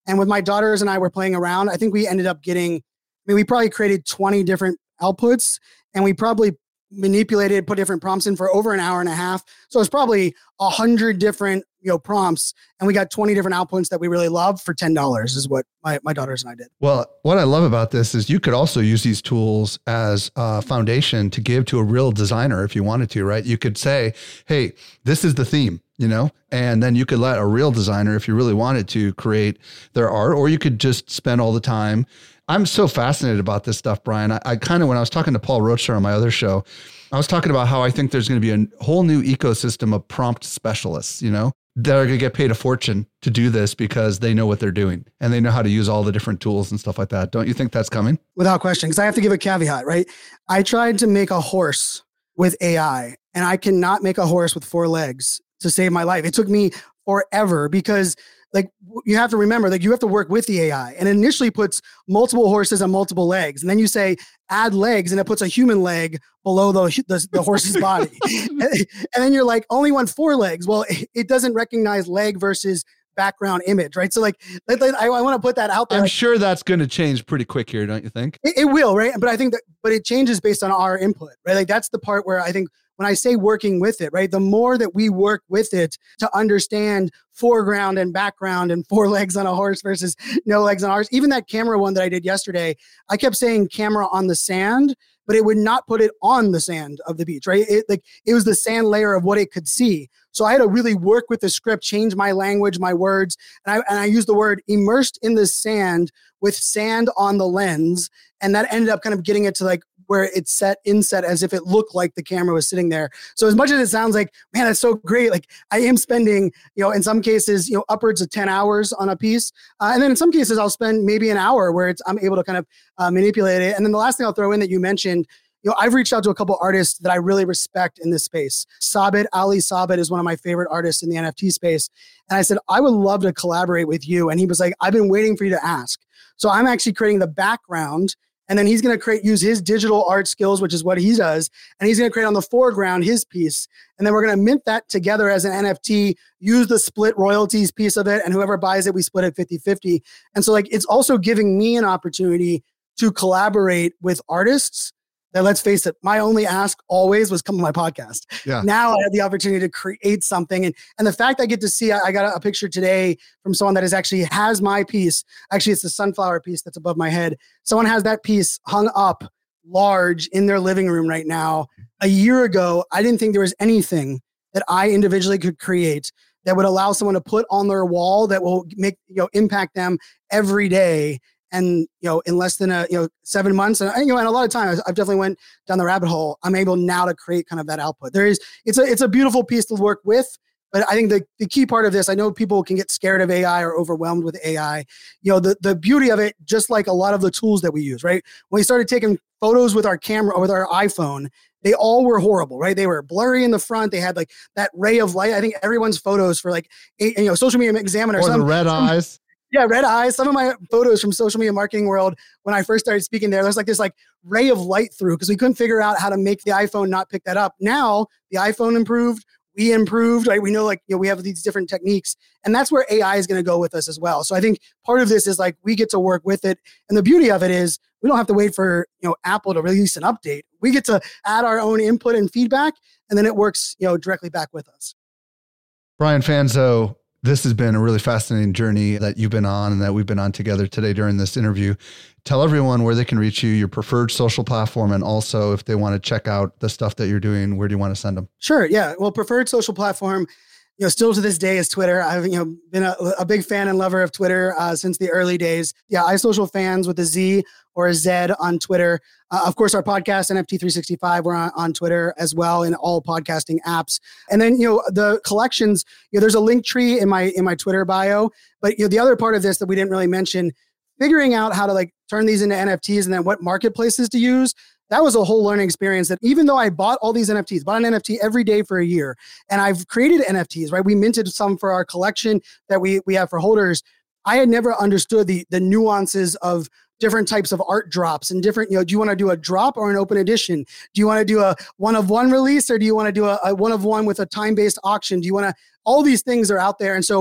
And with my daughters and I were playing around, I think we ended up getting, I mean, we probably created twenty different outputs, and we probably manipulated, put different prompts in for over an hour and a half. So it's probably a hundred different, you know, prompts, and we got twenty different outputs that we really love for ten dollars is what my, my daughters and I did. Well, what I love about this is you could also use these tools as a foundation to give to a real designer if you wanted to, right? You could say, hey, this is the theme, you know, and then you could let a real designer, if you really wanted to, create their art, or you could just spend all the time. I'm so fascinated about this stuff, Brian. I, I kind of, when I was talking to Paul Rocher on my other show, I was talking about how I think there's going to be a whole new ecosystem of prompt specialists, you know, that are going to get paid a fortune to do this because they know what they're doing and they know how to use all the different tools and stuff like that. Don't you think that's coming? Without question, because I have to give a caveat, right? I tried to make a horse with A I, and I cannot make a horse with four legs to save my life. It took me forever because like you have to remember that you have to work with the A I, and it initially puts multiple horses on multiple legs. And then you say, add legs, and it puts a human leg below the, the, the horse's body. and, and then you're like, only want four legs. Well, it, it doesn't recognize leg versus background image, right? So like, like, like I, I want to put that out there. I'm sure that's going to change pretty quick here, don't you think? It, it will, right? But I think that, but it changes based on our input, right? Like that's the part where I think when I say working with it, right? The more that we work with it to understand foreground and background and four legs on a horse versus no legs on ours. Even that camera one that I did yesterday, I kept saying camera on the sand, but it would not put it on the sand of the beach, right? It like it was the sand layer of what it could see. So I had to really work with the script, change my language, my words, and I and I used the word immersed in the sand with sand on the lens, and that ended up kind of getting it to like where it's set inset as if it looked like the camera was sitting there. So as much as it sounds like, man, that's so great. Like I am spending, you know, in some cases, you know, upwards of ten hours on a piece. Uh, and then in some cases I'll spend maybe an hour where it's, I'm able to kind of uh, manipulate it. And then the last thing I'll throw in that you mentioned, you know, I've reached out to a couple artists that I really respect in this space. Sabit, Ali Sabit is one of my favorite artists in the N F T space. And I said, I would love to collaborate with you. And he was like, I've been waiting for you to ask. So I'm actually creating the background. And then he's going to create, use his digital art skills, which is what he does. And he's going to create on the foreground his piece. And then we're going to mint that together as an N F T, use the split royalties piece of it. And whoever buys it, we split it fifty-fifty. And so like, it's also giving me an opportunity to collaborate with artists that, let's face it, my only ask always was come to my podcast. Yeah. Now I have the opportunity to create something. And, and the fact I get to see, I, I got a, a picture today from someone that is actually has my piece. Actually, it's the sunflower piece that's above my head. Someone has that piece hung up large in their living room right now. A year ago, I didn't think there was anything that I individually could create that would allow someone to put on their wall that will make, you know, impact them every day. And, you know, in less than a, you know, seven months, and, you know, and a lot of times I've definitely went down the rabbit hole. I'm able now to create kind of that output. There is, it's a, it's a beautiful piece to work with, but I think the, the key part of this, I know people can get scared of A I or overwhelmed with A I. You know, the, the beauty of it, just like a lot of the tools that we use, right? When we started taking photos with our camera or with our iPhone, they all were horrible, right? They were blurry in the front. They had like that ray of light. I think everyone's photos for like, eight, you know, Social Media Examiner. Or some, the red some, eyes. Yeah, red eyes. Some of my photos from Social Media Marketing World, when I first started speaking there, there's like this like ray of light through because we couldn't figure out how to make the iPhone not pick that up. Now the iPhone improved, we improved, right? We know like, you know, we have these different techniques, and that's where A I is going to go with us as well. So I think part of this is like we get to work with it. And the beauty of it is we don't have to wait for, you know, Apple to release an update. We get to add our own input and feedback, and then it works, you know, directly back with us. Brian Fanzo, this has been a really fascinating journey that you've been on and that we've been on together today during this interview. Tell everyone where they can reach you, your preferred social platform, and also if they want to check out the stuff that you're doing, where do you want to send them? Sure. Yeah. Well, preferred social platform, you know, still to this day is Twitter. I've, you know, been a, a big fan and lover of Twitter uh, since the early days. Yeah. iSocial Fans with a Z or a Z on Twitter. Uh, of course, our podcast, N F T three sixty-five, we're on, on Twitter as well in all podcasting apps. And then, you know, the collections, you know, there's a link tree in my, in my Twitter bio, but you know, the other part of this that we didn't really mention, figuring out how to like turn these into N F Ts and then what marketplaces to use. That was a whole learning experience that even though I bought all these N F Ts, bought an N F T every day for a year, and I've created N F Ts, right? We minted some for our collection that we, we have for holders. I had never understood the, the nuances of different types of art drops and different, you know, do you want to do a drop or an open edition? Do you want to do a one of one release, or do you want to do a, a one of one with a time-based auction? Do you want to, all these things are out there. And so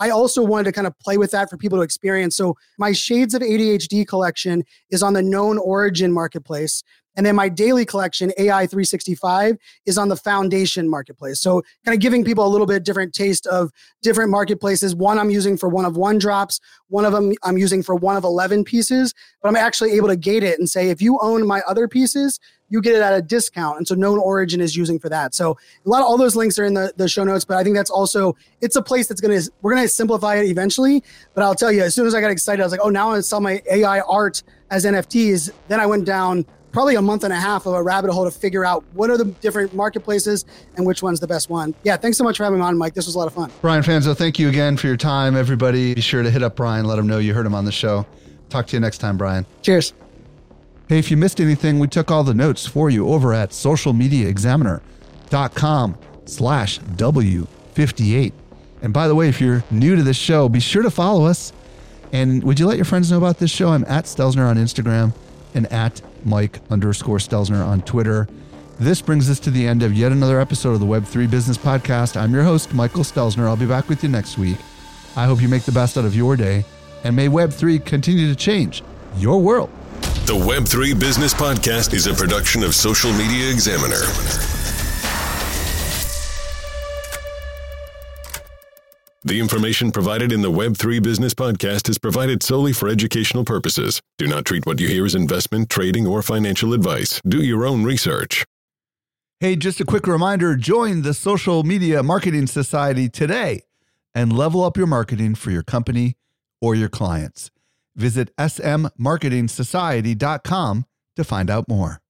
I also wanted to kind of play with that for people to experience. So my Shades of A D H D collection is on the Known Origin marketplace. And then my daily collection, A I three sixty-five, is on the Foundation marketplace. So kind of giving people a little bit different taste of different marketplaces. One I'm using for one of one drops. One of them I'm using for one of eleven pieces. But I'm actually able to gate it and say, if you own my other pieces, you get it at a discount. And so Known Origin is using for that. So a lot of all those links are in the, the show notes, but I think that's also, it's a place that's going to, we're going to simplify it eventually. But I'll tell you, as soon as I got excited, I was like, oh, now I'm going to sell my A I art as N F Ts. Then I went down probably a month and a half of a rabbit hole to figure out what are the different marketplaces and which one's the best one. Yeah, thanks so much for having me on, Mike. This was a lot of fun. Brian Fanzo, thank you again for your time. Everybody, be sure to hit up Brian. Let him know you heard him on the show. Talk to you next time, Brian. Cheers. Hey, if you missed anything, we took all the notes for you over at socialmediaexaminer.com slash W58. And by the way, if you're new to this show, be sure to follow us. And would you let your friends know about this show? I'm at Stelzner on Instagram and at Mike underscore Stelzner on Twitter. This brings us to the end of yet another episode of the Web three Business Podcast. I'm your host, Michael Stelzner. I'll be back with you next week. I hope you make the best out of your day, and may Web three continue to change your world. The Web three Business Podcast is a production of Social Media Examiner. The information provided in the Web three Business Podcast is provided solely for educational purposes. Do not treat what you hear as investment, trading, or financial advice. Do your own research. Hey, just a quick reminder, join the Social Media Marketing Society today and level up your marketing for your company or your clients. Visit s m marketing society dot com to find out more.